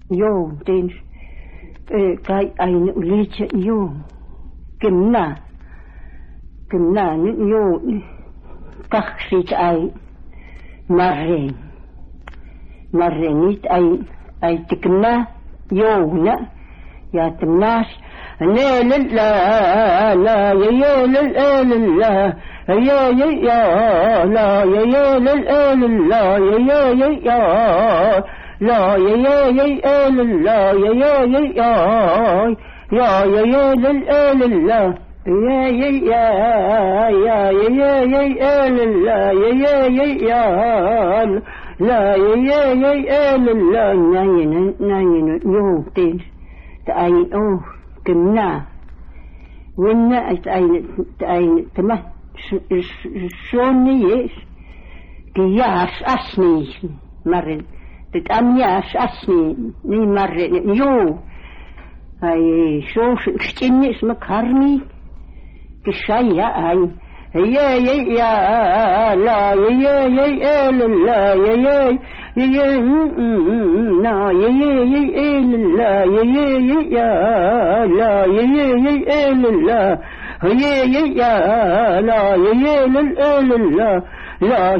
Jo, den kai aina ulicha jo. Gemna jo kaksit ai marrenit ai tikna jo na ya tnas la la la ya la la ya la ya la لا يا لا لا يا تتأمياش أسني نمرن يو هاي شوش كتني اسمك هرمي كشايا هاي يا لا يا لا يا لا يا لا لا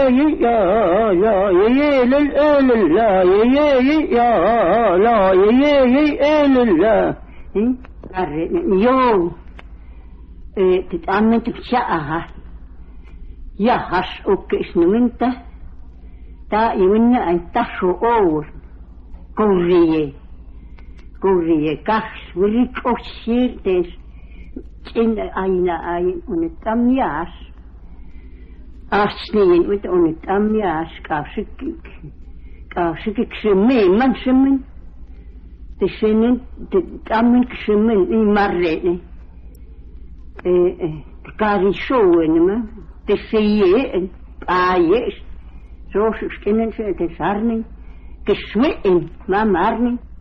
يو تتأمن تفشأها يا هش اوك اسمه منت تا يونا ان تشو اور كوريه كاش وليك اوشير تيس ان اين ونتأمياش أصلين وتقولت أمياش كافشك كشمين من شمن تشمن تأمن كشمن مرة تكاري شوين ما تسيئن آيش روش كنن تسارني كشمين ما مارني